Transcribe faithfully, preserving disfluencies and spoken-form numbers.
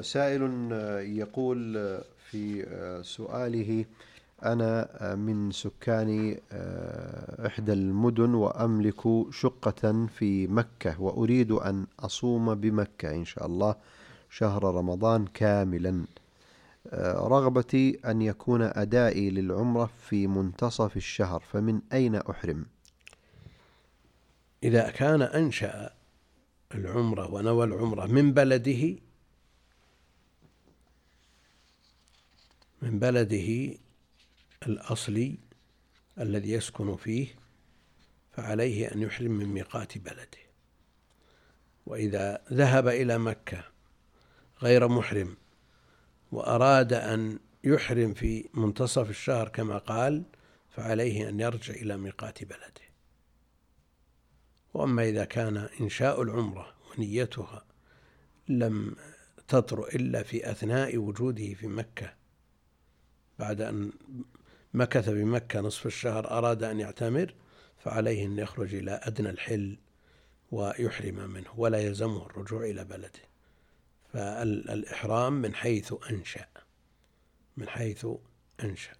سائل يقول في سؤاله: أنا من سكان إحدى المدن وأملك شقة في مكة، وأريد أن أصوم بمكة إن شاء الله شهر رمضان كاملا. رغبتي أن يكون أدائي للعمرة في منتصف الشهر، فمن أين أحرم؟ إذا كان أنشأ العمرة ونوى العمرة من بلده من بلده الأصلي الذي يسكن فيه، فعليه أن يحرم من ميقات بلده. وإذا ذهب إلى مكة غير محرم وأراد أن يحرم في منتصف الشهر كما قال، فعليه أن يرجع إلى ميقات بلده. وأما إذا كان إنشاء العمرة ونيتها لم تطرأ إلا في أثناء وجوده في مكة، بعد أن مكث بمكة نصف الشهر أراد أن يعتمر، فعليه أن يخرج إلى أدنى الحل ويحرم منه، ولا يلزمه الرجوع إلى بلده. فالإحرام من حيث أنشأ من حيث أنشأ